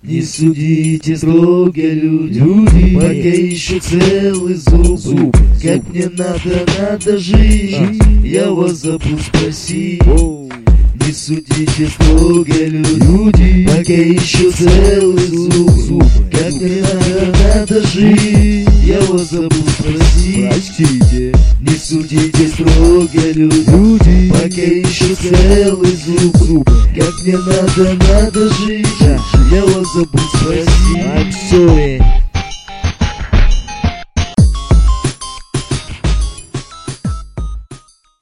Не судите строго, люди, пока еще целый зуб. Как мне надо жить, я вас забыл спросить. Не судите строго, люди, пока еще целый зуб. Как мне надо жить, я вас забыл спросить. Простите. Не судите строго, люди, пока еще целый зуб. Как мне надо жить, я вас забыл спросить. I'm sorry.